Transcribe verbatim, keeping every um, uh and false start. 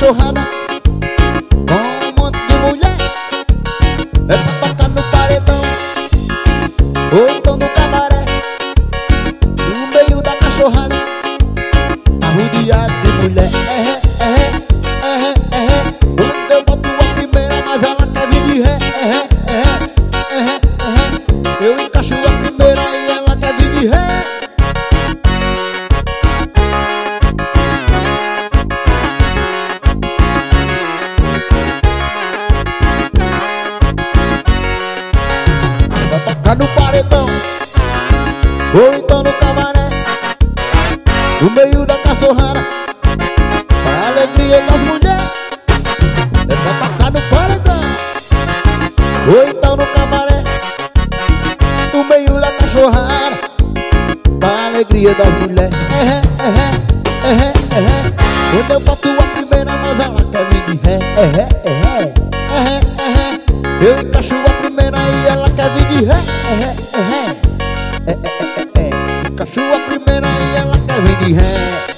cachorrada com um monte de mulher. É pra tocar no paredão ou então no cabaré, no meio da cachorrada, arrodeado de mulher. É, é, é, é, é. Quando eu boto a primeira, mas ela quer vir de ré. É, é, é, é, é. Eu encaixo a primeira e ela quer vir de ré. Vai tocar no paredão ou então no cabaré, no meio da cachorrada, pra alegria das mulheres. É pra tocar no paredão ou então no cabaré, no meio da cachorrada, pra alegria das mulheres. É, é, é, é, é, é. Quando eu boto a primeira, mas ela quer vir de ré. É, é, é, é, é, é. Eu encaixo a primeira e ela quer vir de ré. É, é, é, é, é, é, é. Encaixo a primeira e ela quer vir de ré.